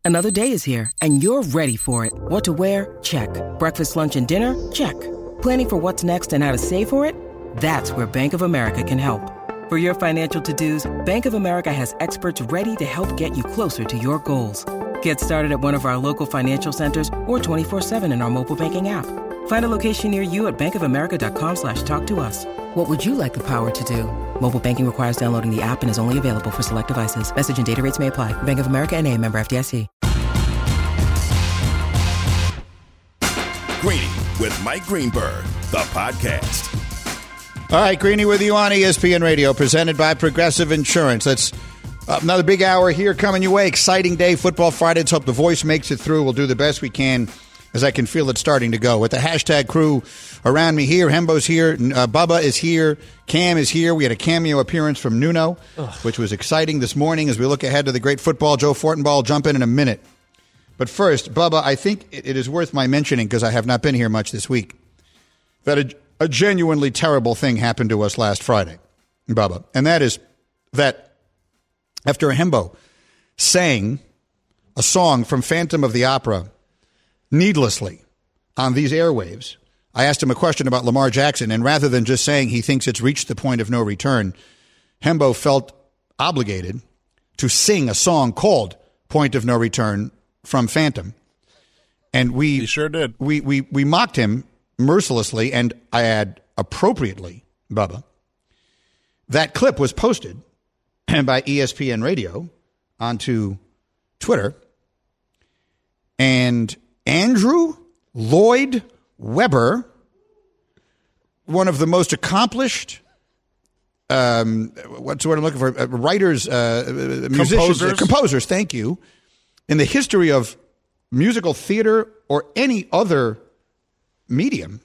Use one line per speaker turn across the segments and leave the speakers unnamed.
Another day is here, and you're ready for it. What to wear? Check. Breakfast, lunch, and dinner? Check. Planning for what's next and how to save for it? That's where Bank of America can help. For your financial to-dos, Bank of America has experts ready to help get you closer to your goals. Get started at one of our local financial centers or 24/7 in our mobile banking app. Find a location near you at bankofamerica.com/talktous. What would you like the power to do? Mobile banking requires downloading the app and is only available for select devices. Message and data rates may apply. Bank of America N.A., member FDIC.
Greeny with Mike Greenberg, the podcast.
All right, Greeny with you on ESPN Radio, presented by Progressive Insurance. That's another big hour here coming your way. Exciting day, Football Friday. Let's hope the voice makes it through. We'll do the best we can as I can feel it starting to go. With the hashtag crew around me here, Hembo's here, Bubba is here, Cam is here. We had a cameo appearance from Nuno, which was exciting this morning as we look ahead to the great football. Joe Fortenbaugh will jump in a minute. But first, Bubba, I think it is worth my mentioning, because I have not been here much this week, that a genuinely terrible thing happened to us last Friday, Bubba. And that is that after Hembo sang a song from Phantom of the Opera needlessly on these airwaves, I asked him a question about Lamar Jackson, and rather than just saying he thinks it's reached the point of no return, Hembo felt obligated to sing a song called Point of No Return from Phantom. And
he sure did.
We mocked him mercilessly, and I add appropriately, Bubba. That clip was posted by ESPN Radio onto Twitter, and Andrew Lloyd Webber, one of the most accomplished what's the word I'm looking for? Writers, musicians, composers, thank you, in the history of musical theater or any other medium,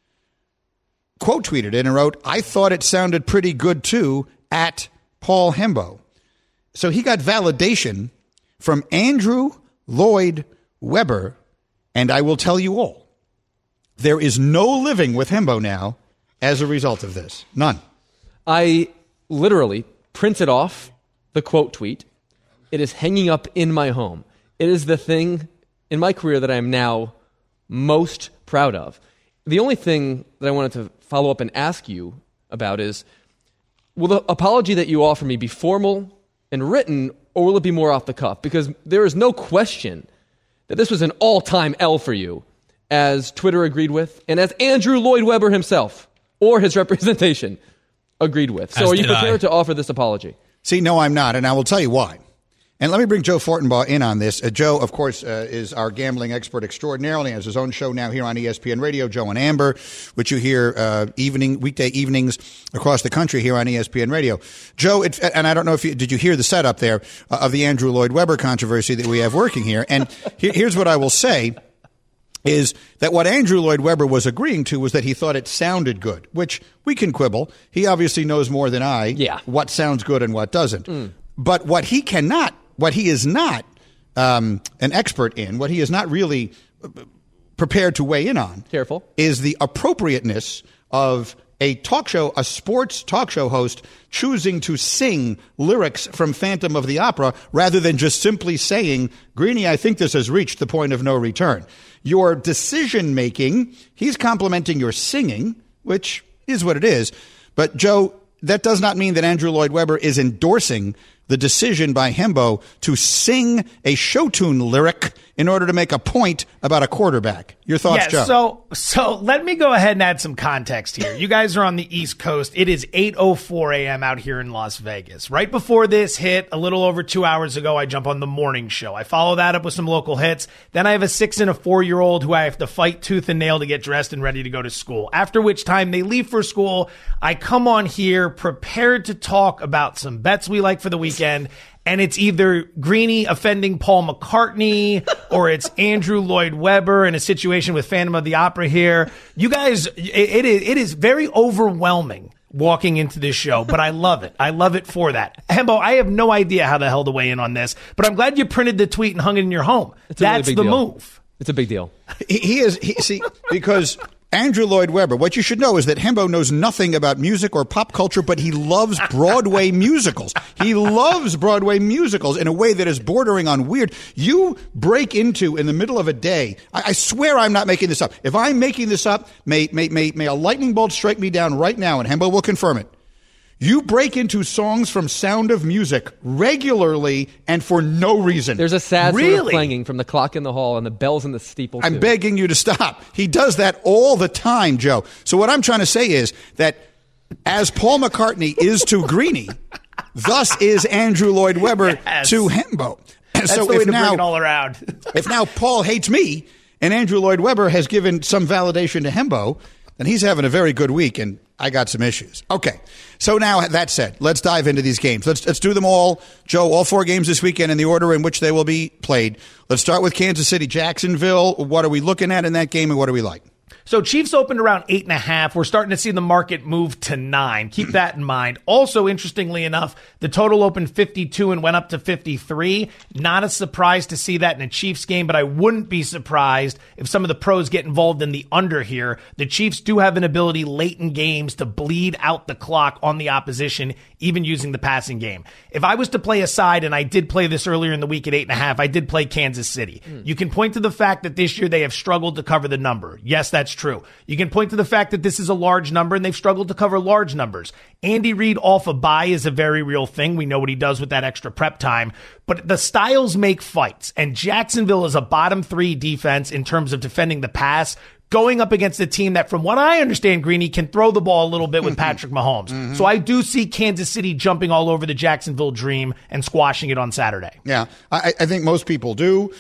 quote tweeted it and wrote, "I thought it sounded pretty good too," at Paul Hembo. So he got validation from Andrew Lloyd Webber, and I will tell you all, there is no living with Hembo now as a result of this. None.
I literally printed off the quote tweet. It is hanging up in my home. It is the thing in my career that I am now most proud of. The only thing that I wanted to follow up and ask you about is, will the apology that you offer me be formal and written, or will it be more off the cuff? Because there is no question that this was an all-time L for you, as Twitter agreed with, and as Andrew Lloyd Webber himself, or his representation, agreed with. So are you prepared to offer this apology?
See, no, I'm not, and I will tell you why. And let me bring Joe Fortenbaugh in on this. Joe, of course, is our gambling expert extraordinarily. He has his own show now here on ESPN Radio, Joe and Amber, which you hear weekday evenings across the country here on ESPN Radio. Joe, and I don't know if did you hear the setup there of the Andrew Lloyd Webber controversy that we have working here. And here's what I will say, is that what Andrew Lloyd Webber was agreeing to was that he thought it sounded good, which we can quibble. He obviously knows more than I what sounds good and what doesn't. But what he is not an expert in, what he is not really prepared to weigh in on, is the appropriateness of a sports talk show host choosing to sing lyrics from Phantom of the Opera rather than just simply saying, "Greeny, I think this has reached the point of no return." Your decision making, he's complimenting your singing, which is what it is. But Joe, that does not mean that Andrew Lloyd Webber is endorsing the decision by Hembo to sing a show tune lyric in order to make a point about a quarterback. Your thoughts, Joe?
So let me go ahead and add some context here. You guys are on the East Coast. It is 8:04 a.m. out here in Las Vegas. Right before this hit, a little over 2 hours ago, I jump on the morning show. I follow that up with some local hits. Then I have a 6 and a 4-year-old who I have to fight tooth and nail to get dressed and ready to go to school. After which time they leave for school. I come on here prepared to talk about some bets we like for the weekend. And it's either Greeny offending Paul McCartney or it's Andrew Lloyd Webber in a situation with Phantom of the Opera here. You guys, it is very overwhelming walking into this show, but I love it. I love it for that. Hembo, I have no idea how the hell to weigh in on this, but I'm glad you printed the tweet and hung it in your home. That's the move.
It's a big deal.
See, because Andrew Lloyd Webber. What you should know is that Hembo knows nothing about music or pop culture, but he loves Broadway musicals. He loves Broadway musicals in a way that is bordering on weird. You break into, in the middle of a day, I swear I'm not making this up. If I'm making this up, may a lightning bolt strike me down right now, and Hembo will confirm it. You break into songs from Sound of Music regularly and for no reason.
There's a sad sort of clanging from the clock in the hall and the bells in the steeple,
I'm begging you to stop. He does that all the time, Joe. So what I'm trying to say is that as Paul McCartney is to Greenie, thus is Andrew Lloyd Webber to Hembo.
That's
so
the way to
now,
bring it all around.
If now Paul hates me and Andrew Lloyd Webber has given some validation to Hembo, then he's having a very good week, and I got some issues. Okay, so now that said, let's dive into these games. Let's do them all. Joe, all 4 games this weekend in the order in which they will be played. Let's start with Kansas City, Jacksonville. What are we looking at in that game, and what do we like?
So Chiefs opened around 8.5. We're starting to see the market move to 9. Keep that in mind. Also, interestingly enough, the total opened 52 and went up to 53. Not a surprise to see that in a Chiefs game, but I wouldn't be surprised if some of the pros get involved in the under here. The Chiefs do have an ability late in games to bleed out the clock on the opposition, even using the passing game. If I was to play a side, and I did play this earlier in the week at 8.5, I did play Kansas City. You can point to the fact that this year they have struggled to cover the number. Yes, that's true. You can point to the fact that this is a large number and they've struggled to cover large numbers. Andy Reid off a bye is a very real thing. We know what he does with that extra prep time, but the styles make fights, and Jacksonville is a bottom 3 defense in terms of defending the pass, going up against a team that, from what I understand, Greeny, can throw the ball a little bit with Patrick Mahomes. So I do see Kansas City jumping all over the Jacksonville dream and squashing it on Saturday.
Yeah, I think most people do,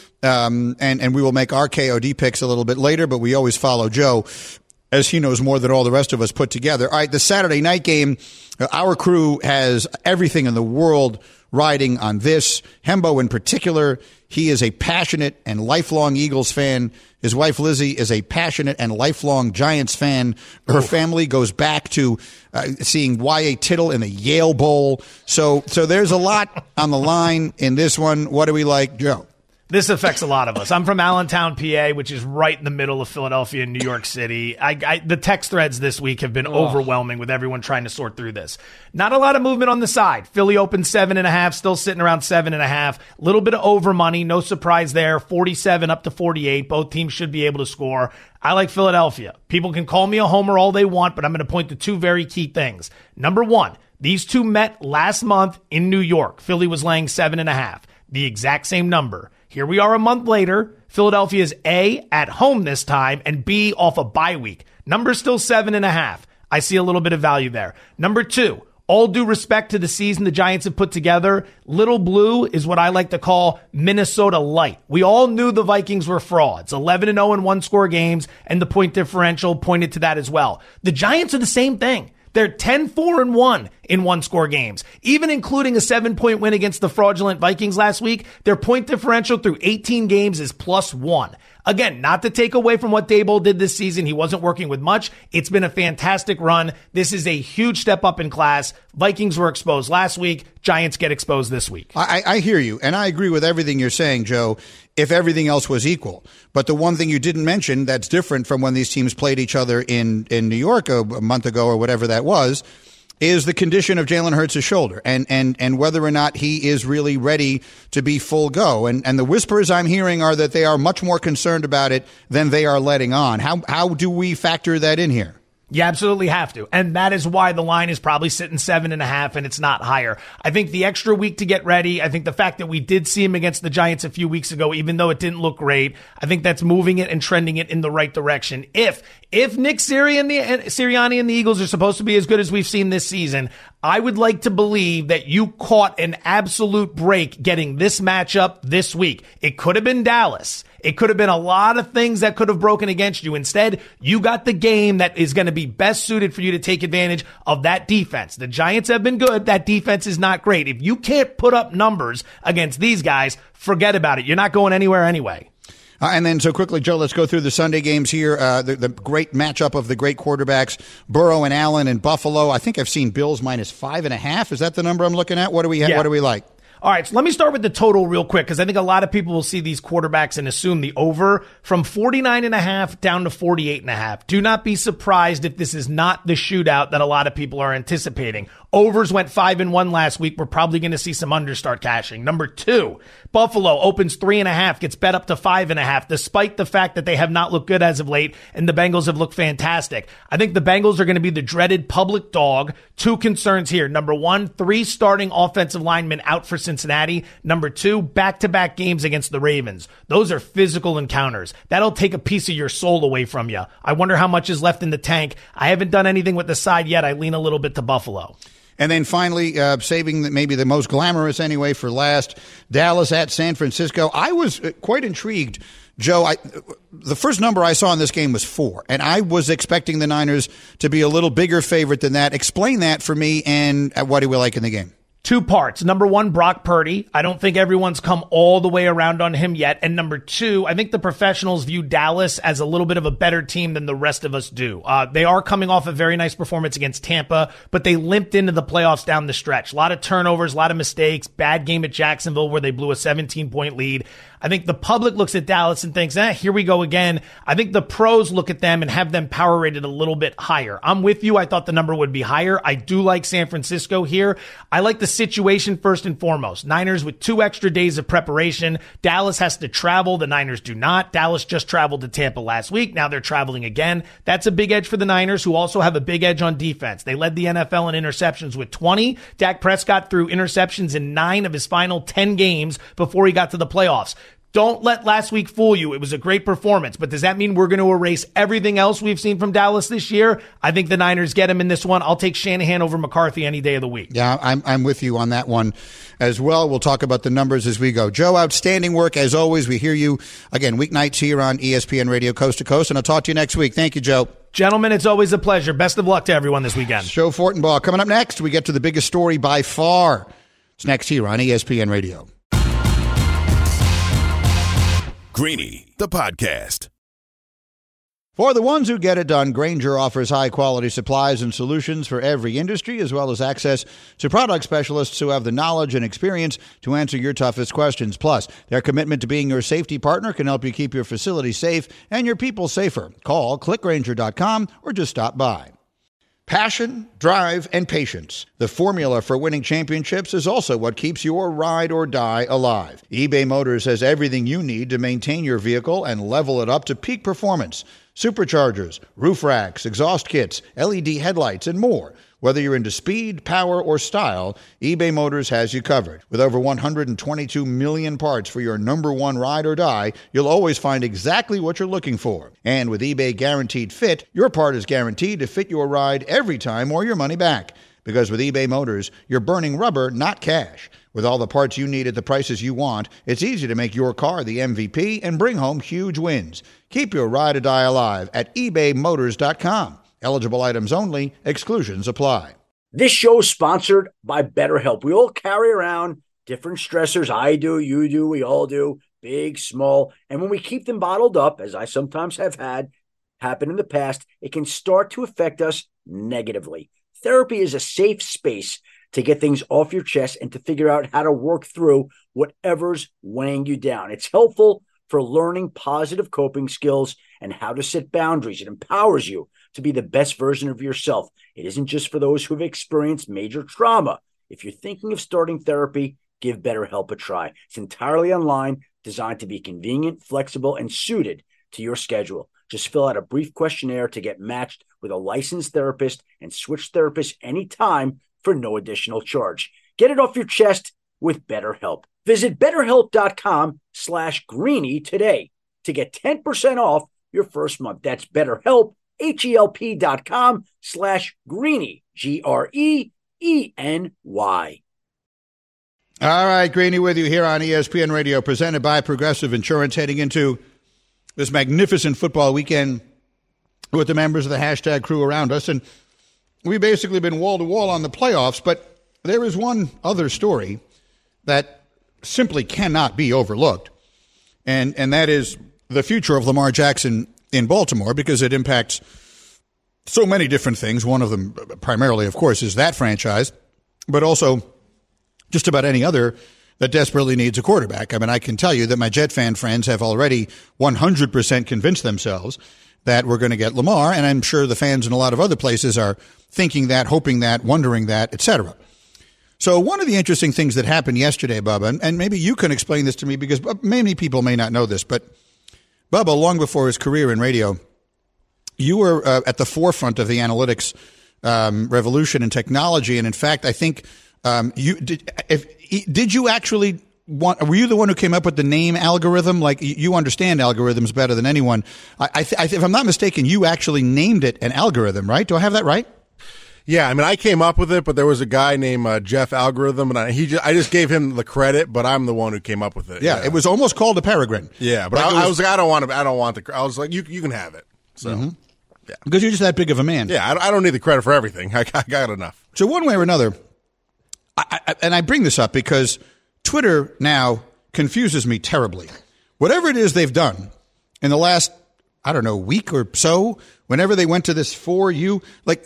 and we will make our KOD picks a little bit later, but we always follow Joe, as he knows more than all the rest of us put together. All right, the Saturday night game, our crew has everything in the world riding on this. Hembo in particular, he is a passionate and lifelong Eagles fan. His wife, Lizzie, is a passionate and lifelong Giants fan. Her family goes back to seeing Y.A. Tittle in the Yale Bowl. So there's a lot on the line in this one. What do we like, Joe?
This affects a lot of us. I'm from Allentown, PA, which is right in the middle of Philadelphia and New York City. The text threads this week have been overwhelming with everyone trying to sort through this. Not a lot of movement on the side. Philly opened 7.5, still sitting around 7.5. A little bit of over money, no surprise there. 47 up to 48. Both teams should be able to score. I like Philadelphia. People can call me a homer all they want, but I'm going to point to 2 very key things. Number 1, these 2 met last month in New York. Philly was laying 7.5, the exact same number. Here we are a month later. Philadelphia's A, at home this time, and B, off a bye week. Number's still 7.5. I see a little bit of value there. Number 2, all due respect to the season the Giants have put together, Little Blue is what I like to call Minnesota light. We all knew the Vikings were frauds. 11-0 in one-score games, and the point differential pointed to that as well. The Giants are the same thing. They're 10-4-1 in one-score games. Even including a 7-point win against the fraudulent Vikings last week, their point differential through 18 games is +1. Again, not to take away from what Daboll did this season. He wasn't working with much. It's been a fantastic run. This is a huge step up in class. Vikings were exposed last week. Giants get exposed this week.
I hear you, and I agree with everything you're saying, Joe, if everything else was equal. But the one thing you didn't mention that's different from when these teams played each other in New York a month ago or whatever that was, is the condition of Jalen Hurts' shoulder and whether or not he is really ready to be full go. And the whispers I'm hearing are that they are much more concerned about it than they are letting on. How do we factor that in here?
You absolutely have to. And that is why the line is probably sitting 7.5 and it's not higher. I think the extra week to get ready, I think the fact that we did see him against the Giants a few weeks ago, even though it didn't look great, I think that's moving it and trending it in the right direction. If Nick Sirianni and the Eagles are supposed to be as good as we've seen this season, I would like to believe that you caught an absolute break getting this matchup this week. It could have been Dallas. It could have been a lot of things that could have broken against you. Instead, you got the game that is going to be best suited for you to take advantage of that defense. The Giants have been good. That defense is not great. If you can't put up numbers against these guys, forget about it. You're not going anywhere anyway.
And then so quickly, Joe, let's go through the Sunday games here. The great matchup of the great quarterbacks, Burrow and Allen in Buffalo. I think I've seen Bills -5.5. Is that the number I'm looking at? What do we have?
Yeah.
What do we like?
All right, so let me start with the total real quick, because I think a lot of people will see these quarterbacks and assume the over from 49.5 down to 48.5. Do not be surprised if this is not the shootout that a lot of people are anticipating. Overs went 5-1 last week. We're probably going to see some unders start cashing. Number 2, Buffalo opens 3.5, gets bet up to 5.5, despite the fact that they have not looked good as of late, and the Bengals have looked fantastic. I think the Bengals are going to be the dreaded public dog. 2 concerns here. Number 1, 3 starting offensive linemen out for Cincinnati. Number 2, back-to-back games against the Ravens. Those are physical encounters. That'll take a piece of your soul away from you. I wonder how much is left in the tank. I haven't done anything with the side yet. I lean a little bit to Buffalo.
And then finally, saving maybe the most glamorous anyway for last, Dallas at San Francisco. I was quite intrigued, Joe. The first number I saw in this game was 4, and I was expecting the Niners to be a little bigger favorite than that. Explain that for me, and what do we like in the game?
2 parts. Number 1, Brock Purdy. I don't think everyone's come all the way around on him yet. And number 2, I think the professionals view Dallas as a little bit of a better team than the rest of us do. They are coming off a very nice performance against Tampa, but they limped into the playoffs down the stretch. A lot of turnovers, a lot of mistakes, bad game at Jacksonville where they blew a 17-point lead. I think the public looks at Dallas and thinks, here we go again. I think the pros look at them and have them power rated a little bit higher. I'm with you. I thought the number would be higher. I do like San Francisco here. I like the situation first and foremost. Niners with 2 extra days of preparation. Dallas has to travel. The Niners do not. Dallas just traveled to Tampa last week. Now they're traveling again. That's a big edge for the Niners, who also have a big edge on defense. They led the NFL in interceptions with 20. Dak Prescott threw interceptions in 9 of his final 10 games before he got to the playoffs. Don't let last week fool you. It was a great performance, but does that mean we're going to erase everything else we've seen from Dallas this year? I think the Niners get him in this one. I'll take Shanahan over McCarthy any day of the week.
Yeah, I'm with you on that one as well. We'll talk about the numbers as we go. Joe, outstanding work as always. We hear you again weeknights here on ESPN Radio Coast to Coast, and I'll talk to you next week. Thank you, Joe.
Gentlemen, it's always a pleasure. Best of luck to everyone this weekend.
Joe Fortenbaugh. Coming up next, we get to the biggest story by far. It's next here on ESPN Radio.
Greeny, the podcast.
For the ones who get it done, Grainger offers high-quality supplies and solutions for every industry, as well as access to product specialists who have the knowledge and experience to answer your toughest questions. Plus, their commitment to being your safety partner can help you keep your facility safe and your people safer. Call, clickgrainger.com, or just stop by. Passion, drive, and patience. The formula for winning championships is also what keeps your ride or die alive. eBay Motors has everything you need to maintain your vehicle and level it up to peak performance. Superchargers, roof racks, exhaust kits, LED headlights, and more. Whether you're into speed, power, or style, eBay Motors has you covered. With over 122 million parts for your number one ride or die, you'll always find exactly what you're looking for. And with eBay Guaranteed Fit, your part is guaranteed to fit your ride every time or your money back. Because with eBay Motors, you're burning rubber, not cash. With all the parts you need at the prices you want, it's easy to make your car the MVP and bring home huge wins. Keep your ride or die alive at ebaymotors.com. Eligible items only. Exclusions apply.
This show is sponsored by BetterHelp. We all carry around different stressors. I do, you do, we all do, big, small. And when we keep them bottled up, as I sometimes have had happen in the past, it can start to affect us negatively. Therapy is a safe space to get things off your chest and to figure out how to work through whatever's weighing you down. It's helpful for learning positive coping skills and how to set boundaries. It empowers you to be the best version of yourself. It isn't just for those who have experienced major trauma. If you're thinking of starting therapy, give BetterHelp a try. It's entirely online, designed to be convenient, flexible, and suited to your schedule. Just fill out a brief questionnaire to get matched with a licensed therapist and switch therapists anytime for no additional charge. Get it off your chest with BetterHelp. Visit BetterHelp.com/Greeny today to get 10% off your first month. That's BetterHelp, HELP.com/Greeny, GREENY.
All right, Greeny with you here on ESPN Radio, presented by Progressive Insurance, heading into this magnificent football weekend with the members of the hashtag crew around us. And we've basically been wall-to-wall on the playoffs, but there is one other story that simply cannot be overlooked, and that is the future of Lamar Jackson in Baltimore, because it impacts so many different things. One of them primarily, of course, is that franchise, but also just about any other that desperately needs a quarterback. I mean, I can tell you that my Jet fan friends have already 100% convinced themselves that we're going to get Lamar, and I'm sure the fans in a lot of other places are thinking that, hoping that, wondering that, etc. So one of the interesting things that happened yesterday, Bubba, and maybe you can explain this to me because many people may not know this, but Bubba, long before his career in radio, you were at the forefront of the analytics revolution and technology, and in fact, I think did you actually were you the one who came up with the name algorithm? Like, you understand algorithms better than anyone. If I'm not mistaken, you actually named it an algorithm, right? Do I have that right?
Yeah, I mean, I came up with it, but there was a guy named Jeff Algorithm, and I just gave him the credit, but I'm the one who came up with it.
Yeah, it was almost called a peregrine.
Yeah, but I was like, I don't want the. I was like, you can have it. So, yeah,
because you're just that big of a man.
Yeah, I don't need the credit for everything. I got enough.
So one way or another, and I bring this up because Twitter now confuses me terribly. Whatever it is they've done in the last, I don't know, week or so, whenever they went to this For You, like.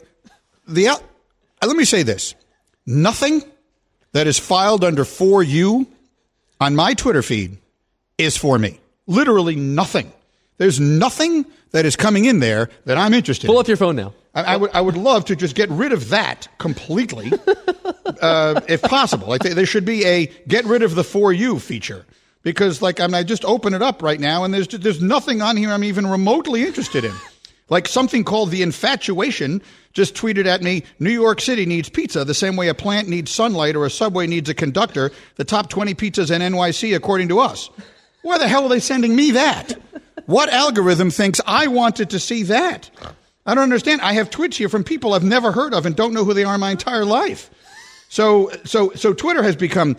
Let me say this. Nothing that is filed under For You on my Twitter feed is for me. Literally nothing. There's nothing that is coming in there that I'm interested in.
Pull up your phone now.
I would love to just get rid of that completely, if possible. Like there should be a get rid of the For You feature. Because I just open it up right now and there's nothing on here I'm even remotely interested in. Like something called The Infatuation just tweeted at me, New York City needs pizza the same way a plant needs sunlight or a subway needs a conductor. The top 20 pizzas in NYC, according to us. Why the hell are they sending me that? What algorithm thinks I wanted to see that? I don't understand. I have tweets here from people I've never heard of and don't know who they are my entire life. So Twitter has become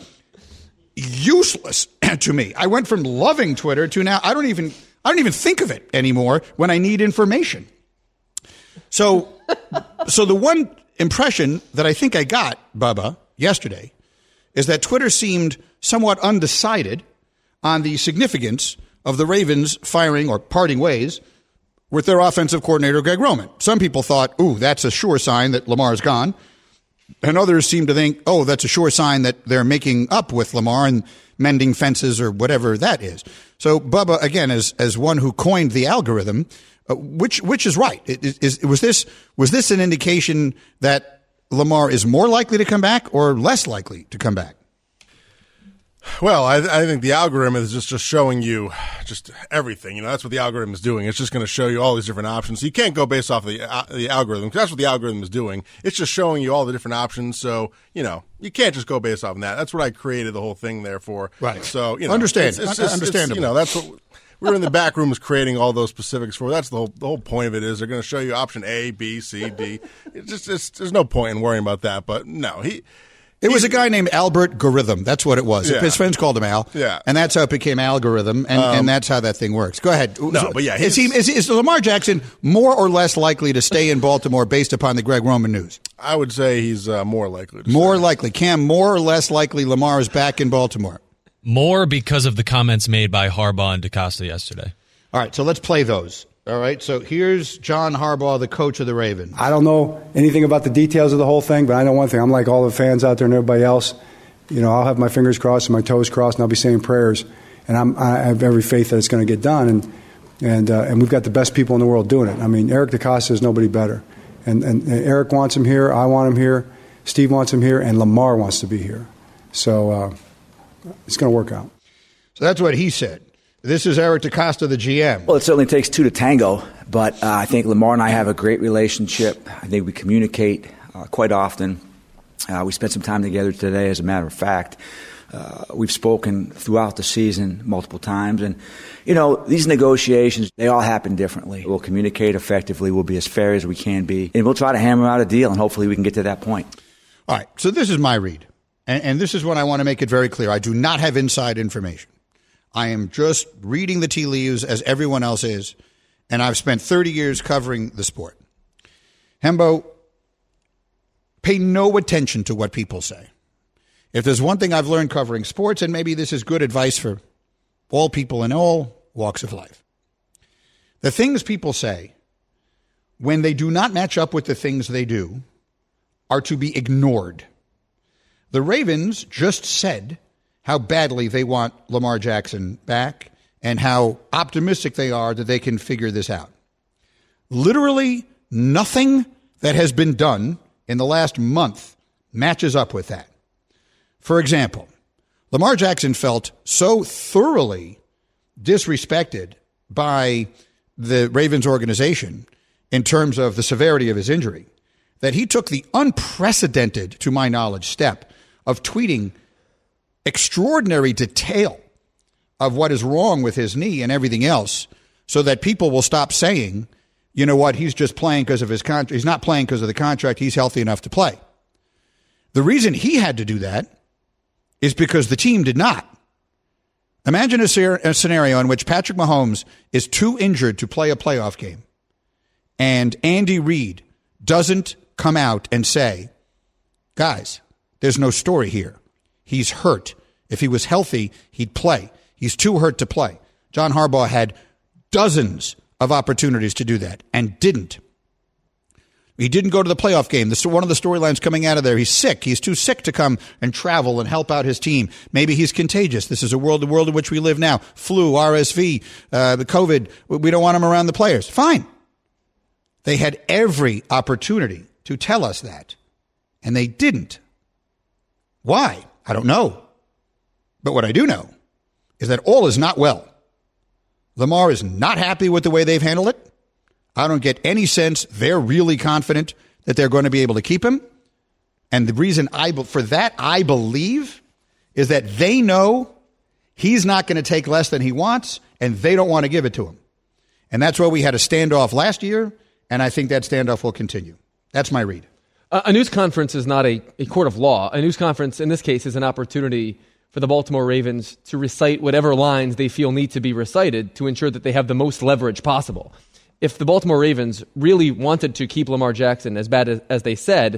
useless to me. I went from loving Twitter to now I don't even think of it anymore when I need information. So the one impression that I think I got, Bubba, yesterday is that Twitter seemed somewhat undecided on the significance of the Ravens firing or parting ways with their offensive coordinator, Greg Roman. Some people thought, ooh, that's a sure sign that Lamar's gone. And others seem to think, oh, that's a sure sign that they're making up with Lamar and mending fences or whatever that is. So, Bubba, again, as one who coined the algorithm, which is right? Was this an indication that Lamar is more likely to come back or less likely to come back?
Well, I think the algorithm is just showing you just everything. That's what the algorithm is doing. It's just going to show you all these different options. So you can't go based off the algorithm, because that's what the algorithm is doing. It's just showing you all the different options. So, you can't just go based off of that. That's what I created the whole thing there for.
Right.
So,
understandable.
That's what we were in the back rooms creating all those specifics for. That's the whole point of it is they're going to show you option A, B, C, D. There's no point in worrying about that. But no, It
was a guy named Albert Goritham. That's what it was. Yeah. His friends called him Al.
Yeah.
And that's how it became Algorithm, and that's how that thing works. Go ahead.
No, but yeah.
Is Lamar Jackson more or less likely to stay in Baltimore based upon the Greg Roman news?
I would say he's more likely.
More likely. Cam, more or less likely Lamar is back in Baltimore?
More because of the comments made by Harbaugh and DeCosta yesterday.
All right, so let's play those. All right, so here's John Harbaugh, the coach of the Ravens.
I don't know anything about the details of the whole thing, but I know one thing. I'm like all the fans out there and everybody else. I'll have my fingers crossed and my toes crossed, and I'll be saying prayers. And I have every faith that it's going to get done. And we've got the best people in the world doing it. I mean, Eric DeCosta is nobody better. And Eric wants him here. I want him here. Steve wants him here. And Lamar wants to be here. So it's going to work out.
So that's what he said. This is Eric DeCosta, the GM.
Well, it certainly takes two to tango, but I think Lamar and I have a great relationship. I think we communicate quite often. We spent some time together today, as a matter of fact. We've spoken throughout the season multiple times. And, these negotiations, they all happen differently. We'll communicate effectively. We'll be as fair as we can be. And we'll try to hammer out a deal, and hopefully we can get to that point.
All right, so this is my read. And this is when I want to make it very clear. I do not have inside information. I am just reading the tea leaves as everyone else is, and I've spent 30 years covering the sport. Hembo, pay no attention to what people say. If there's one thing I've learned covering sports, and maybe this is good advice for all people in all walks of life, the things people say, when they do not match up with the things they do, are to be ignored. The Ravens just said how badly they want Lamar Jackson back and how optimistic they are that they can figure this out. Literally nothing that has been done in the last month matches up with that. For example, Lamar Jackson felt so thoroughly disrespected by the Ravens organization in terms of the severity of his injury that he took the unprecedented, to my knowledge, step of tweeting extraordinary detail of what is wrong with his knee and everything else so that people will stop saying, you know what, he's just playing because of his contract. He's not playing because of the contract. He's healthy enough to play. The reason he had to do that is because the team did not. Imagine a scenario in which Patrick Mahomes is too injured to play a playoff game, and Andy Reid doesn't come out and say, guys, there's no story here. He's hurt. If he was healthy, he'd play. He's too hurt to play. John Harbaugh had dozens of opportunities to do that and didn't. He didn't go to the playoff game. This is one of the storylines coming out of there. He's sick. He's too sick to come and travel and help out his team. Maybe he's contagious. This is the world in which we live now. Flu, RSV, the COVID. We don't want him around the players. Fine. They had every opportunity to tell us that, and they didn't. Why? I don't know. But what I do know is that all is not well. Lamar is not happy with the way they've handled it. I don't get any sense they're really confident that they're going to be able to keep him. And the reason I believe is that they know he's not going to take less than he wants, and they don't want to give it to him. And that's why we had a standoff last year, and I think that standoff will continue. That's my read.
A news conference is not a court of law. A news conference, in this case, is an opportunity for the Baltimore Ravens to recite whatever lines they feel need to be recited to ensure that they have the most leverage possible. If the Baltimore Ravens really wanted to keep Lamar Jackson as bad as they said,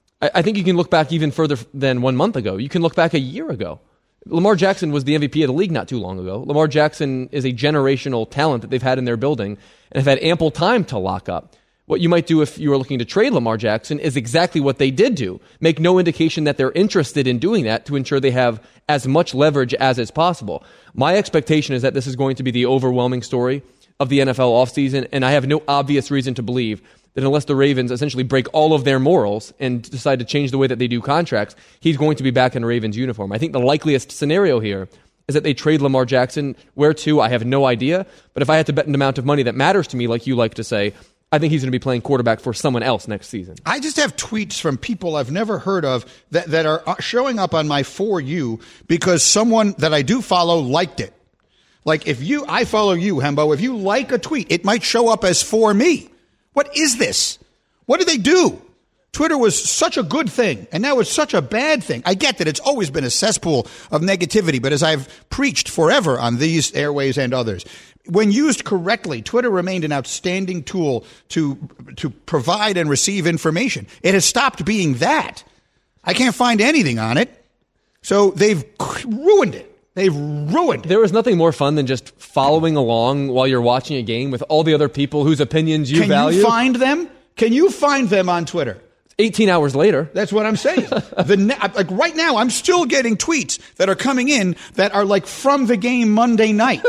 I think you can look back even further than 1 month ago. You can look back a year ago. Lamar Jackson was the MVP of the league not too long ago. Lamar Jackson is a generational talent that they've had in their building and have had ample time to lock up. What you might do if you were looking to trade Lamar Jackson is exactly what they did do. Make no indication that they're interested in doing that to ensure they have as much leverage as is possible. My expectation is that this is going to be the overwhelming story of the NFL offseason, and I have no obvious reason to believe that unless the Ravens essentially break all of their morals and decide to change the way that they do contracts, he's going to be back in a Ravens uniform. I think the likeliest scenario here is that they trade Lamar Jackson. Where to, I have no idea. But if I had to bet an amount of money that matters to me, like you like to say, I think he's going to be playing quarterback for someone else next season. I
just have tweets from people I've never heard of that are showing up on my For You because someone that I do follow liked it. Like I follow you, Hembo. If you like a tweet, it might show up as for me. What is this? What do they do? Twitter was such a good thing, and now it's such a bad thing. I get that it's always been a cesspool of negativity, but as I've preached forever on these airways and others, when used correctly, Twitter remained an outstanding tool to provide and receive information. It has stopped being that. I can't find anything on it, so they've ruined it. They've ruined it.
There is nothing more fun than just following along while you're watching a game with all the other people whose opinions you value.
Can you find them? Can you find them on Twitter?
18 hours later.
That's what I'm saying. Like right now, I'm still getting tweets that are coming in that are like from the game Monday night.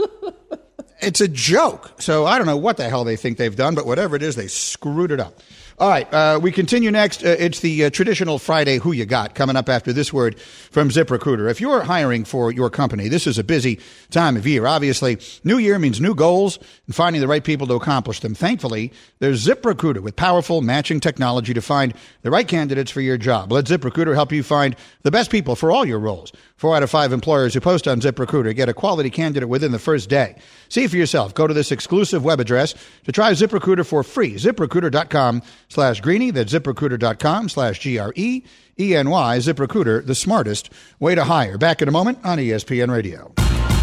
It's a joke. So I don't know what the hell they think they've done, but whatever it is, they screwed it up. All right, we continue next. It's the traditional Friday Who You Got coming up after this word from ZipRecruiter. If you're hiring for your company, this is a busy time of year. Obviously, new year means new goals and finding the right people to accomplish them. Thankfully, there's ZipRecruiter with powerful matching technology to find the right candidates for your job. Let ZipRecruiter help you find the best people for all your roles. 4 out of 5 employers who post on ZipRecruiter get a quality candidate within the first day. See for yourself. Go to this exclusive web address to try ZipRecruiter for free. ZipRecruiter.com/Greeny. That's ZipRecruiter.com/GREENY. ZipRecruiter, the smartest way to hire. Back in a moment on ESPN Radio.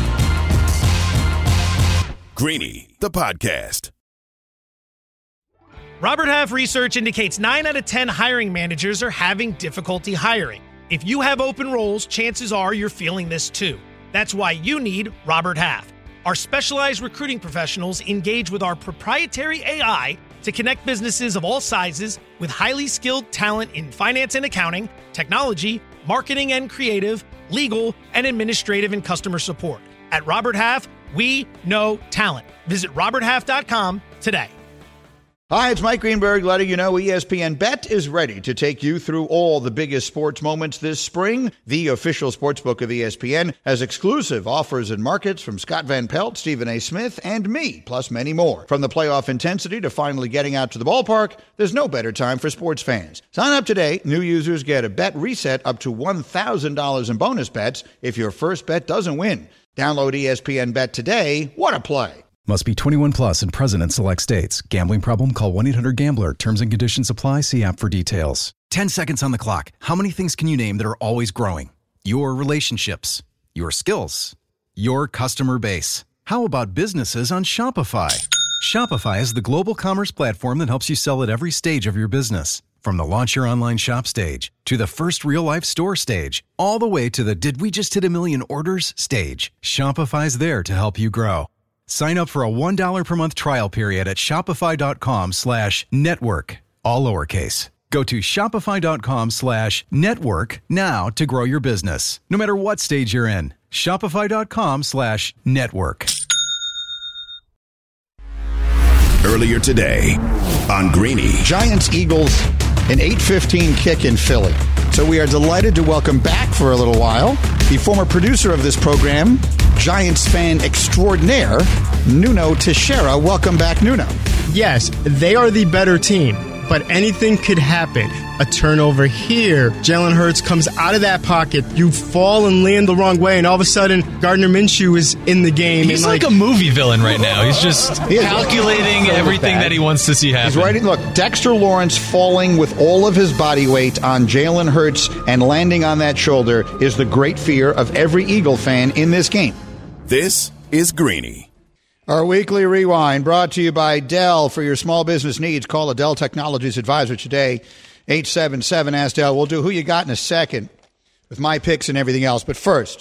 Greeny, the podcast.
Robert Half research indicates 9 out of 10 hiring managers are having difficulty hiring. If you have open roles, chances are you're feeling this too. That's why you need Robert Half. Our specialized recruiting professionals engage with our proprietary AI to connect businesses of all sizes with highly skilled talent in finance and accounting, technology, marketing and creative, legal, and administrative and customer support. At Robert Half, we know talent. Visit roberthalf.com today.
Hi, it's Mike Greenberg letting you know ESPN Bet is ready to take you through all the biggest sports moments this spring. The official sportsbook of ESPN has exclusive offers and markets from Scott Van Pelt, Stephen A. Smith, and me, plus many more. From the playoff intensity to finally getting out to the ballpark, there's no better time for sports fans. Sign up today. New users get a bet reset up to $1,000 in bonus bets if your first bet doesn't win. Download ESPN Bet today. What a play.
Must be 21 plus and present in select states. Gambling problem? Call 1-800-GAMBLER. Terms and conditions apply. See app for details. 10 seconds on the clock. How many things can you name that are always growing? Your relationships, your skills, your customer base. How about businesses on Shopify? Shopify is the global commerce platform that helps you sell at every stage of your business. From the launch your online shop stage to the first real-life store stage, all the way to the did we just hit a million orders stage. Shopify's there to help you grow. Sign up for a $1 per month trial period at shopify.com/network, all lowercase. Go to shopify.com/network now to grow your business, no matter what stage you're in. Shopify.com/network.
Earlier today on Greeny.
Giants Eagles, an 8:15 kick in Philly. So we are delighted to welcome back for a little while the former producer of this program, Giants fan extraordinaire, Nuno Teixeira. Welcome back, Nuno.
Yes, they are the better team, but anything could happen. A turnover here, Jalen Hurts comes out of that pocket, you fall and land the wrong way, and all of a sudden, Gardner Minshew is in the game.
He's like a movie villain right now. He's just calculating everything that he wants to see happen.
He's writing, look, Dexter Lawrence falling with all of his body weight on Jalen Hurts and landing on that shoulder is the great fear of every Eagle fan in this game.
This is Greeny.
Our weekly rewind brought to you by Dell. For your small business needs, call a Dell Technologies advisor today. 877 Ask Dell. We'll do Who You Got in a second with my picks and everything else. But first,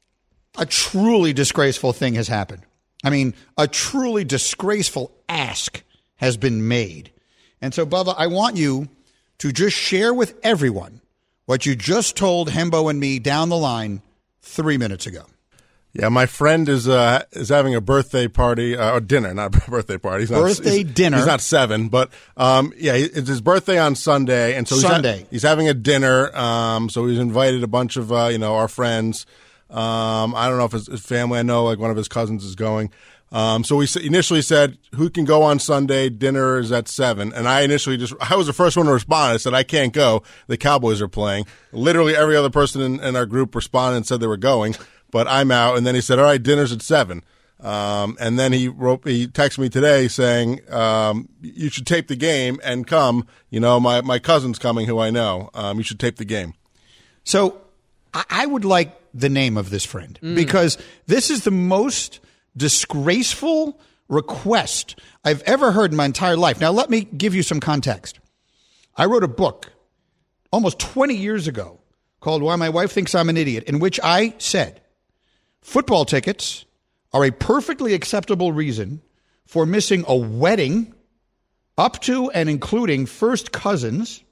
a truly disgraceful thing has happened. I mean, a truly disgraceful ask has been made. And so, Bubba, I want you to just share with everyone what you just told Hembo and me down the line 3 minutes ago.
Yeah, my friend is having a birthday party or dinner, not a birthday party.
Dinner.
He's not 7, but it's his birthday on Sunday, and so he's having a dinner. So he's invited a bunch of our friends. I don't know if it's his family. I know like one of his cousins is going. So we initially said, who can go on Sunday? Dinner is at 7. And I was the first one to respond. I said, I can't go. The Cowboys are playing. Literally every other person in our group responded and said they were going. But I'm out. And then he said, all right, dinner's at 7. And then he texted me today saying, you should tape the game and come. My cousin's coming who I know. You should tape the game.
So I would like the name of this friend because this is the most disgraceful request I've ever heard in my entire life. Now, let me give you some context. I wrote a book almost 20 years ago called Why My Wife Thinks I'm an Idiot, in which I said, football tickets are a perfectly acceptable reason for missing a wedding up to and including first cousins.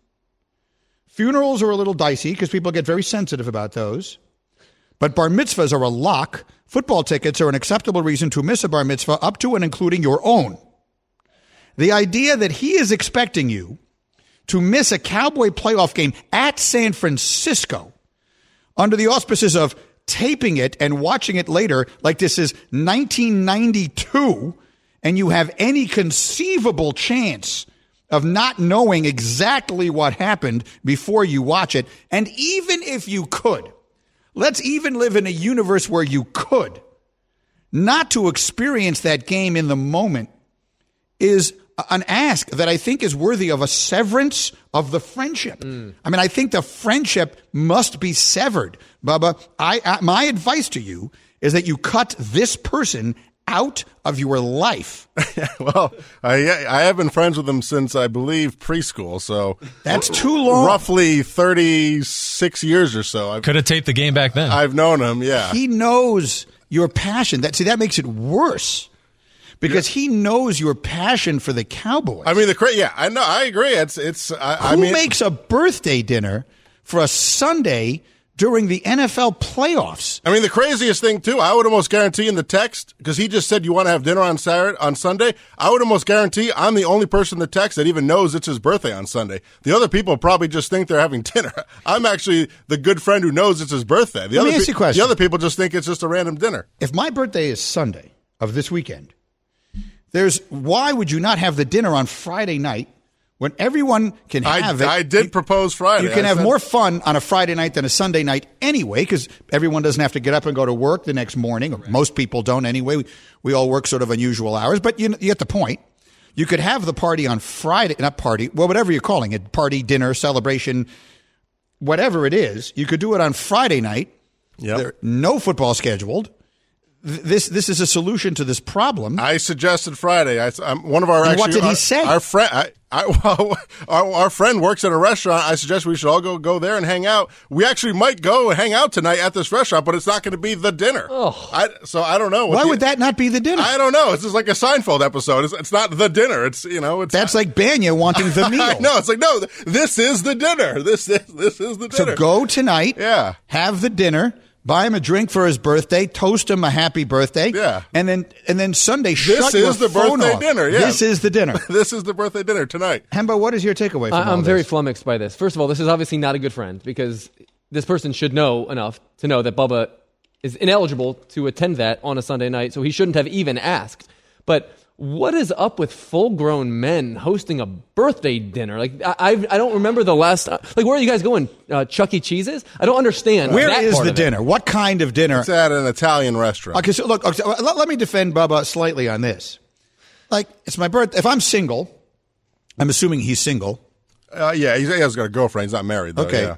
Funerals are a little dicey because people get very sensitive about those. But bar mitzvahs are a lock. Football tickets are an acceptable reason to miss a bar mitzvah up to and including your own. The idea that he is expecting you to miss a Cowboy playoff game at San Francisco under the auspices of taping it and watching it later like this is 1992 and you have any conceivable chance of not knowing exactly what happened before you watch it. And even if you could, let's even live in a universe where you could, not to experience that game in the moment is an ask that I think is worthy of a severance of the friendship. I mean, I think the friendship must be severed. Bubba, my advice to you is that you cut this person out of your life.
Well, I have been friends with him since, I believe, preschool. So
that's too long.
Roughly 36 years or so.
Could have taped the game back then.
I've known him, yeah.
He knows your passion. That makes it worse. Because he knows your passion for the Cowboys.
I mean, I know, I agree. Who
makes a birthday dinner for a Sunday during the NFL playoffs.
I mean, the craziest thing, too, I would almost guarantee in the text, because he just said you want to have dinner on Sunday, I would almost guarantee I'm the only person in the text that even knows it's his birthday on Sunday. The other people probably just think they're having dinner. I'm actually the good friend who knows it's his birthday.
Let me ask you a question.
The other people just think it's just a random dinner.
If my birthday is Sunday of this weekend, why would you not have the dinner on Friday night? When everyone can have it.
I did propose Friday.
You can have more fun on a Friday night than a Sunday night anyway, because everyone doesn't have to get up and go to work the next morning. Or most people don't anyway. We all work sort of unusual hours, but you get the point. You could have the party on Friday, not party, well, whatever you're calling it, party, dinner, celebration, whatever it is. You could do it on Friday night.
Yep.
No football scheduled. This is a solution to this problem.
I suggested Friday. One of our
and what did he say?
Our friend, our friend works at a restaurant. I suggest we should all go there and hang out. We actually might go and hang out tonight at this restaurant, but it's not going to be the dinner. So I don't know.
Why would that not be the dinner?
I don't know. It's just like a Seinfeld episode. It's not the dinner. It's
that's like Banya wanting the meal.
I know. It's like, no, this is the dinner. This is the dinner.
So go tonight.
Yeah.
Have the dinner. Buy him a drink for his birthday. Toast him a happy birthday.
Yeah.
And then Sunday,
this
shut your
is the
phone
birthday
off.
dinner. Yeah.
This is the dinner.
This is the birthday dinner tonight.
Hembo, what is your takeaway from all
I'm
this?
very flummoxed by this. First of all, this is obviously not a good friend because this person should know enough to know that Bubba is ineligible to attend that on a Sunday night, so he shouldn't have even asked. But what is up with full-grown men hosting a birthday dinner? Like, I don't remember the last. Like, where are you guys going? Chuck E. Cheese's? I don't understand.
Where
that
is
part
the
of
dinner? What kind of dinner?
It's at an Italian restaurant.
Okay, so look. Okay, let me defend Bubba slightly on this. Like, it's my birthday. If I'm single, I'm assuming he's single.
Yeah, he has got a girlfriend. He's not married, though.
Okay.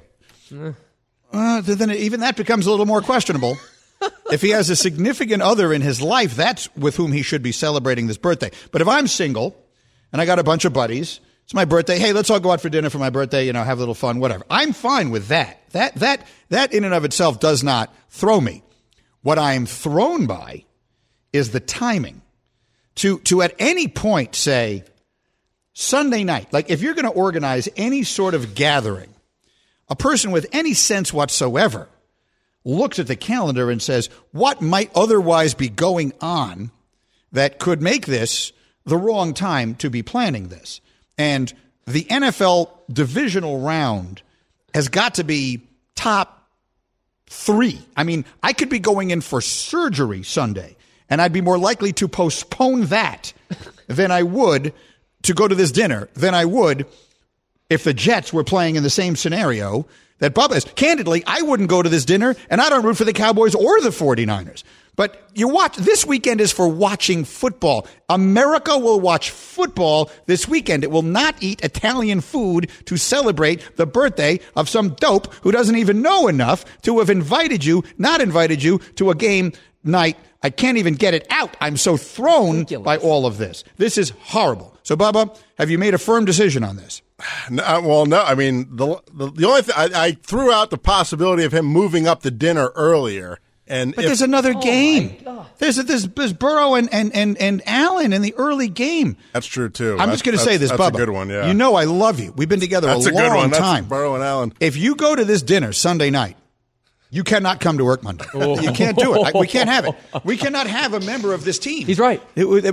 Yeah.
Then even that becomes a little more questionable. If he has a significant other in his life, that's with whom he should be celebrating this birthday. But if I'm single and I got a bunch of buddies, it's my birthday. Hey, let's all go out for dinner for my birthday. Have a little fun, whatever. I'm fine with that. That in and of itself does not throw me. What I'm thrown by is the timing. To at any point say Sunday night, like if you're going to organize any sort of gathering, a person with any sense whatsoever looks at the calendar and says, what might otherwise be going on that could make this the wrong time to be planning this? And the NFL divisional round has got to be top 3. I mean, I could be going in for surgery Sunday, and I'd be more likely to postpone that than I would to go to this dinner than I would if the Jets were playing in the same scenario that Bubba is. Candidly, I wouldn't go to this dinner, and I don't root for the Cowboys or the 49ers. But this weekend is for watching football. America will watch football this weekend. It will not eat Italian food to celebrate the birthday of some dope who doesn't even know enough to have not invited you to a game night. I can't even get it out. I'm so thrown by all of this. This is horrible. So, Bubba, have you made a firm decision on this?
No. I mean, the only thing I threw out the possibility of him moving up the dinner earlier. But
there's another game. There's Burrow and Allen in the early game.
That's true too.
I'm just going to say this, Bubba.
That's a good one. Yeah.
You know I love you. We've been together a long time.
Burrow and Allen.
If you go to this dinner Sunday night, you cannot come to work Monday. You can't do it. We can't have it. We cannot have a member of this team.
He's right.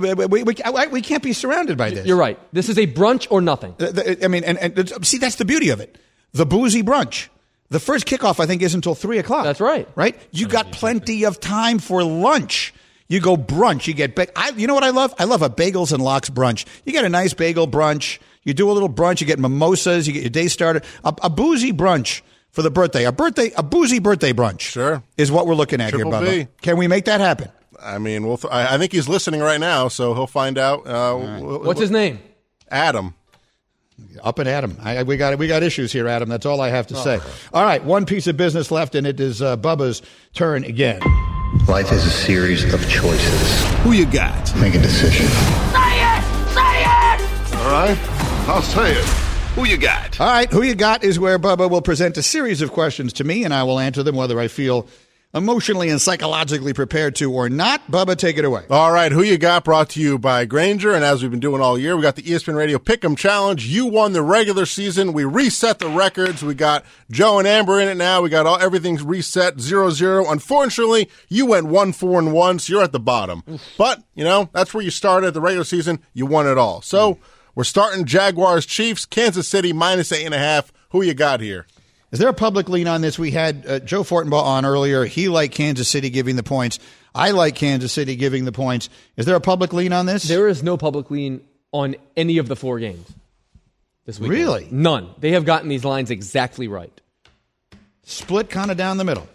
We can't be surrounded by this.
You're right. This is a brunch or nothing.
I mean, and see, that's the beauty of it. The boozy brunch. The first kickoff, I think, is until 3 o'clock.
That's right.
Right? You got plenty of time for lunch. You go brunch. You get you know what I love? I love a Bagels and Lox brunch. You get a nice bagel brunch. You do a little brunch. You get mimosas. You get your day started. A boozy brunch for the birthday. A boozy birthday brunch.
Sure.
Is what we're looking at
Triple
here, Bubba.
B.
Can we make that happen?
I mean, I think he's listening right now, so he'll find out.
What's his name?
Adam.
Up and Adam. We got issues here, Adam. That's all I have to say. All right, one piece of business left, and it is Bubba's turn again.
Life is a series of choices.
Who you got?
Make a decision.
Say it! Say it!
All right, I'll say it. Who you got?
All right, who you got is where Bubba will present a series of questions to me, and I will answer them whether I feel emotionally and psychologically prepared to or not. Bubba, take it away.
All right, who you got? Brought to you by Grainger, and as we've been doing all year, we got the ESPN Radio Pick'em Challenge. You won the regular season. We reset the records. We got Joe and Amber in it now. We got everything's reset 0-0. Unfortunately, you went 1-4-1, so you're at the bottom. But that's where you started at the regular season. You won it all. So we're starting Jaguars Chiefs, Kansas City -8.5. Who you got here?
Is there a public lean on this? We had Joe Fortenbaugh on earlier. He liked Kansas City giving the points. I like Kansas City giving the points. Is there a public lean on this?
There is no public lean on any of the 4 games this weekend.
Really?
None. They have gotten these lines exactly right.
Split kind of down the middle.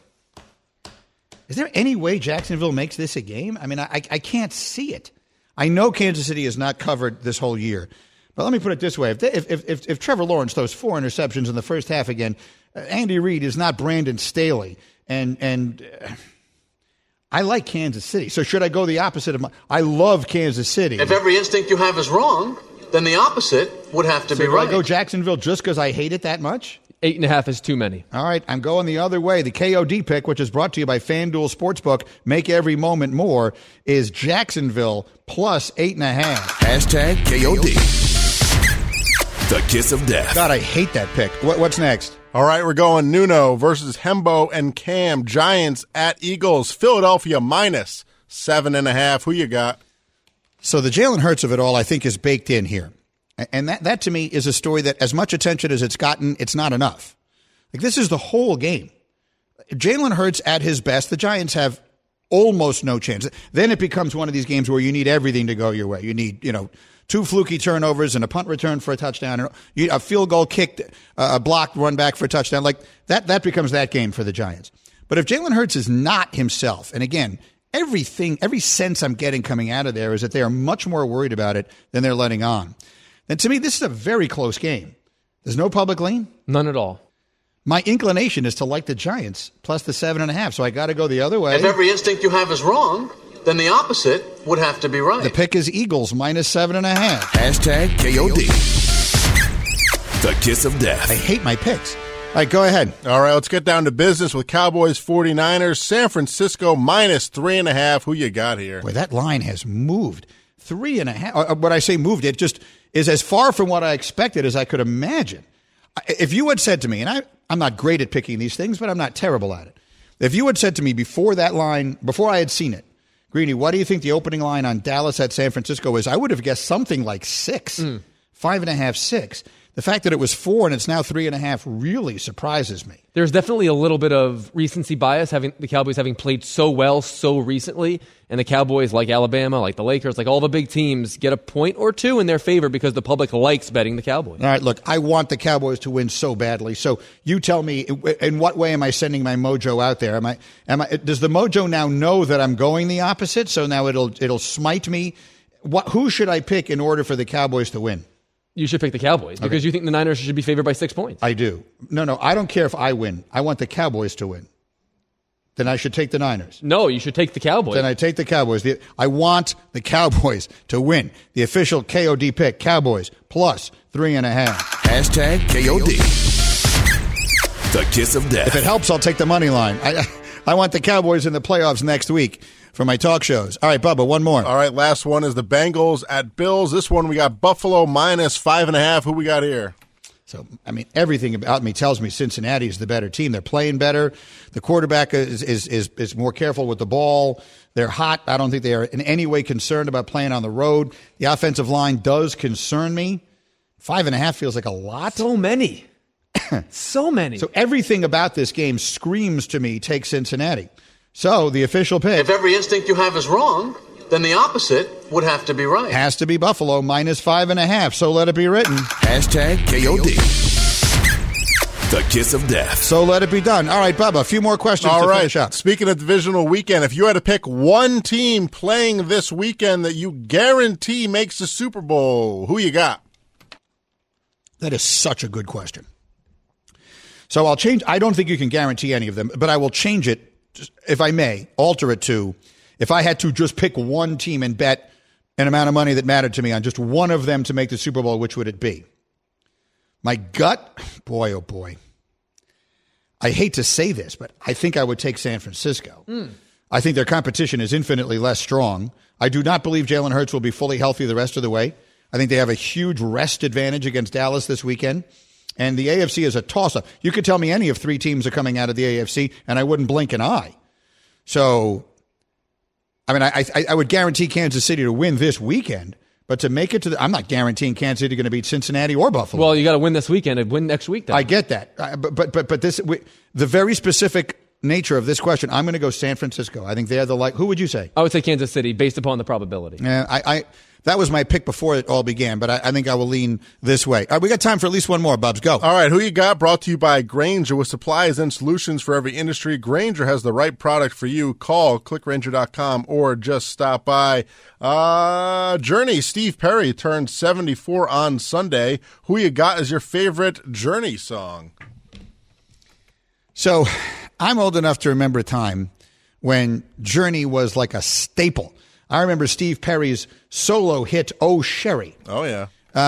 Is there any way Jacksonville makes this a game? I mean, I can't see it. I know Kansas City is not covered this whole year. But let me put it this way. If Trevor Lawrence throws 4 interceptions in the first half again, Andy Reid is not Brandon Staley. And I like Kansas City. So should I go the opposite of I love Kansas City.
If every instinct you have is wrong, then the opposite would have to be right.
Do I go Jacksonville just because I hate it that much?
8.5 is too many.
All right, I'm going the other way. The KOD pick, which is brought to you by FanDuel Sportsbook, make every moment more, is Jacksonville plus 8.5.
Hashtag KOD. The kiss of death.
God, I hate that pick. What's next?
All right, we're going Nuno versus Hembo and Cam. Giants at Eagles. Philadelphia -7.5. Who you got?
So the Jalen Hurts of it all, I think, is baked in here. And that to me is a story that as much attention as it's gotten, it's not enough. Like, this is the whole game. Jalen Hurts at his best, the Giants have almost no chance. Then it becomes one of these games where you need everything to go your way. You need, 2 fluky turnovers and a punt return for a touchdown, and a field goal kicked, a blocked run back for a touchdown. Like that becomes that game for the Giants. But if Jalen Hurts is not himself, and again, every sense I'm getting coming out of there is that they are much more worried about it than they're letting on. Then to me, this is a very close game. There's no public lean?
None at all.
My inclination is to like the Giants plus the 7.5, so I got to go the other way.
If every instinct you have is wrong, then the opposite would have to be right.
The pick is Eagles -7.5.
Hashtag KOD. The kiss of death.
I hate my picks. All right, go ahead.
All right, let's get down to business with Cowboys 49ers. San Francisco -3.5. Who you got here?
Boy, that line has moved. 3.5. When I say moved, it just is as far from what I expected as I could imagine. If you had said to me, and I'm not great at picking these things, but I'm not terrible at it. If you had said to me before that line, before I had seen it, Greeny, what do you think the opening line on Dallas at San Francisco is? I would have guessed something like 6, 5.5, 6. The fact that it was 4 and it's now 3.5 really surprises me.
There's definitely a little bit of recency bias, having the Cowboys having played so well so recently, and the Cowboys, like Alabama, like the Lakers, like all the big teams, get a point or two in their favor because the public likes betting the Cowboys.
All right, look, I want the Cowboys to win so badly. So you tell me, in what way am I sending my mojo out there? Does the mojo now know that I'm going the opposite? So now it'll smite me. Who should I pick in order for the Cowboys to win?
You should pick the Cowboys because you think the Niners should be favored by 6 points.
I do. No, I don't care if I win. I want the Cowboys to win. Then I should take the Niners.
No, you should take the Cowboys.
Then I take the Cowboys. I want the Cowboys to win. The official KOD pick, Cowboys plus 3.5.
Hashtag KOD. The kiss of death.
If it helps, I'll take the money line. I want the Cowboys in the playoffs next week for my talk shows. All right, Bubba, one more.
All right, last one is the Bengals at Bills. This one we got Buffalo -5.5. Who we got here?
So, everything about me tells me Cincinnati is the better team. They're playing better. The quarterback is more careful with the ball. They're hot. I don't think they are in any way concerned about playing on the road. The offensive line does concern me. 5.5 feels like a lot.
So many. So many.
So everything about this game screams to me, take Cincinnati. So the official pick.
If every instinct you have is wrong, then the opposite would have to be right.
Has to be Buffalo -5.5. So let it be written.
Hashtag KOD. The kiss of death.
So let it be done. All right, Bubba, a few more questions to finish up.
Speaking of divisional weekend, if you had to pick one team playing this weekend that you guarantee makes the Super Bowl, who you got?
That is such a good question. So I'll change. I don't think you can guarantee any of them, but I will change it, if I may, alter it to, if I had to just pick one team and bet an amount of money that mattered to me on just one of them to make the Super Bowl, which would it be? My gut, boy, oh boy. I hate to say this, but I think I would take San Francisco. I think their competition is infinitely less strong. I do not believe Jalen Hurts will be fully healthy the rest of the way. I think they have a huge rest advantage against Dallas this weekend. And the AFC is a toss-up. You could tell me any of 3 teams are coming out of the AFC, and I wouldn't blink an eye. So, I mean, I would guarantee Kansas City to win this weekend, but to make it to I'm not guaranteeing Kansas City going to beat Cincinnati or Buffalo.
Well, you got to win this weekend and win next week, then.
I get that. But this, the very specific nature of this question, I'm going to go San Francisco. I think they're the who would you say?
I would say Kansas City based upon the probability.
Yeah, that was my pick before it all began, but I think I will lean this way. All right, we got time for at least one more, Bubs. Go.
All right, who you got? Brought to you by Grainger. With supplies and solutions for every industry, Grainger has the right product for you. Call clickgrainger.com or just stop by. Journey, Steve Perry turned 74 on Sunday. Who you got as your favorite Journey song?
So I'm old enough to remember a time when Journey was like a staple. I remember Steve Perry's solo hit, "Oh Sherry."
Oh yeah.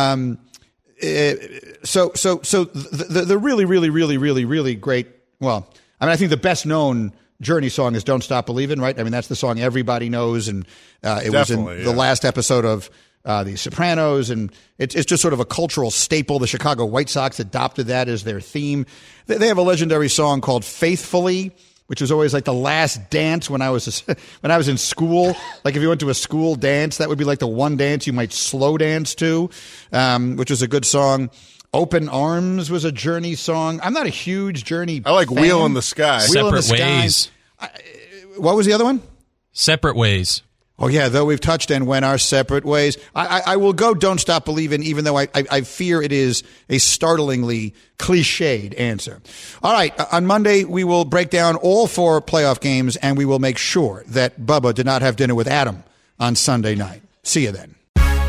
So the really, really, really, really, really great. Well, I mean, I think the best known Journey song is "Don't Stop Believin'," right? I mean, that's the song everybody knows, and it was in the last episode of The Sopranos, and it's just sort of a cultural staple. The Chicago White Sox adopted that as their theme. They have a legendary song called "Faithfully," which was always like the last dance when I was in school. Like if you went to a school dance, that would be like the one dance you might slow dance to, which was a good song. "Open Arms" was a Journey song. I'm not a huge Journey
I like
fan.
"Wheel in the Sky."
Separate Ways.
What was the other one?
Separate Ways.
Oh, yeah, though we've touched and went our separate ways. I will go "Don't Stop Believin'," even though I fear it is a startlingly cliched answer. All right, on Monday, we will break down all 4 playoff games, and we will make sure that Bubba did not have dinner with Adam on Sunday night. See you then.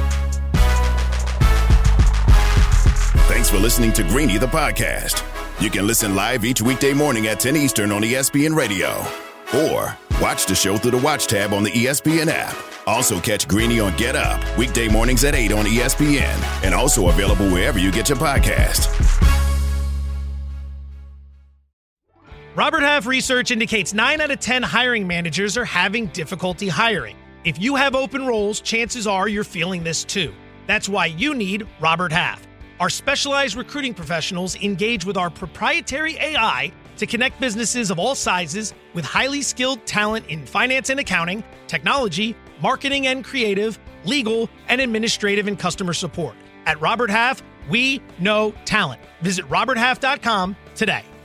Thanks for listening to Greeny, the podcast. You can listen live each weekday morning at 10 Eastern on ESPN Radio. Or watch the show through the Watch tab on the ESPN app. Also catch Greeny on Get Up, weekday mornings at 8 on ESPN. And also available wherever you get your podcast.
Robert Half research indicates 9 out of 10 hiring managers are having difficulty hiring. If you have open roles, chances are you're feeling this too. That's why you need Robert Half. Our specialized recruiting professionals engage with our proprietary AI to connect businesses of all sizes with highly skilled talent in finance and accounting, technology, marketing and creative, legal, and administrative and customer support. At Robert Half, we know talent. Visit roberthalf.com today.